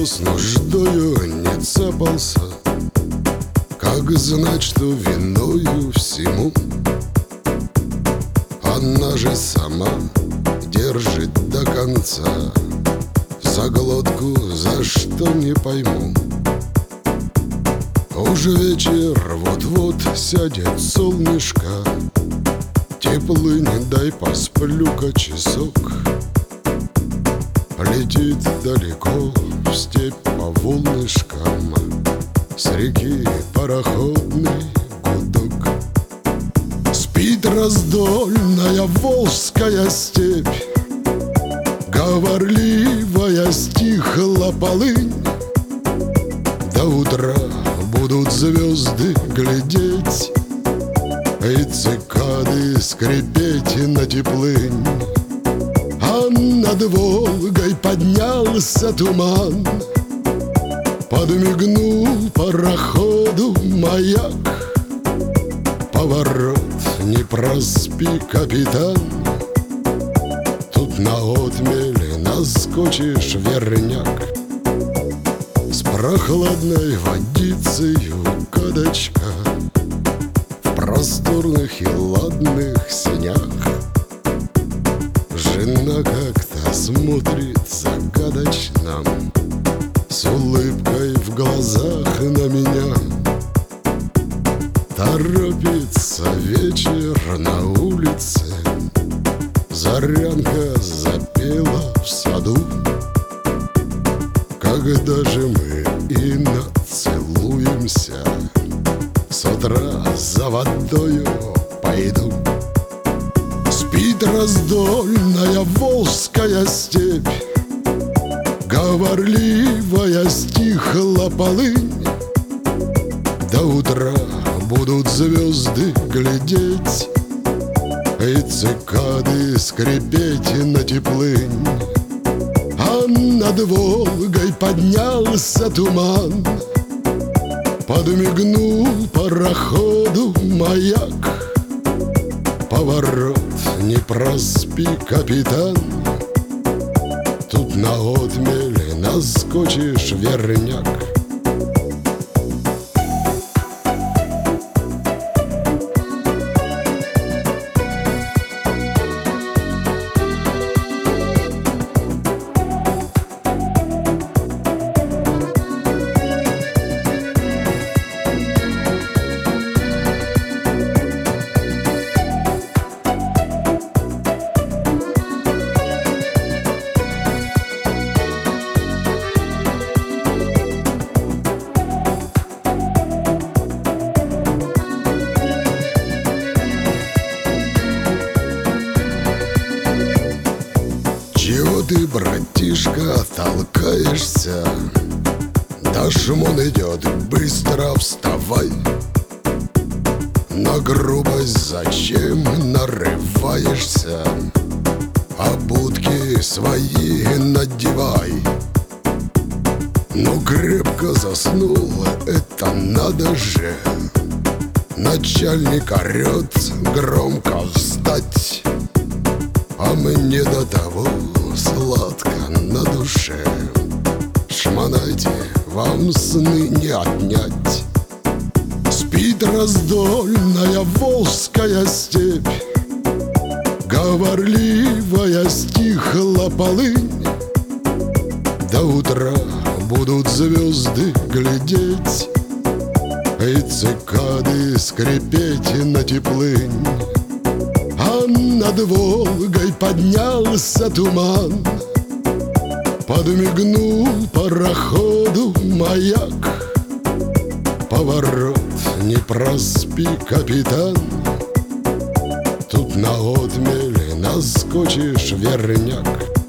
кто с нуждою не цапался, как знать, что виною всему она же сама держит до конца. За глотку за что не пойму. Уже вечер, вот-вот сядет солнышко, теплый, не дай посплю-ка часок. Летит далеко в степь по волнышкам, с реки пароходный гудок. Спит раздольная волжская степь, говорливая стихла полынь. До утра будут звезды глядеть и цикады скрипеть на теплынь. А над Волгой поднялся туман, подмигнул пароходу маяк. Поворот, не проспи, капитан, тут на отмель наскочишь верняк. С прохладной водицею кадочка в просторных и ладных сенях. Жена как-то смотрит загадочно, с улыбкой в глазах на меня. Торопится вечер на улице, зарянка запела в саду. Когда же мы и нацелуемся, с утра за водою пойду. Спит раздольная волжская степь, говорливая стихла полынь. До утра будут звезды глядеть и цикады скрипеть на теплынь. А над Волгой поднялся туман, подмигнул пароходу маяк. Поворот, не проспи, капитан, тут на отмель наскочишь верняк. Чего ты, братишка, толкаешься? Да шумон идет, быстро вставай. На грубость зачем нарываешься? Обутки свои надевай. Ну крепко заснул, это надо же. Начальник орет, громко встать. А мне до того сладко на душе. Шмонайте, вам сны не отнять. Спит раздольная волжская степь, говорливая стихла полынь. До утра будут звезды глядеть и цикады скрипеть на теплынь. А над Волгой поднялся туман, подмигнул пароходу маяк. Поворот, не проспи, капитан, тут на отмель наскочишь верняк.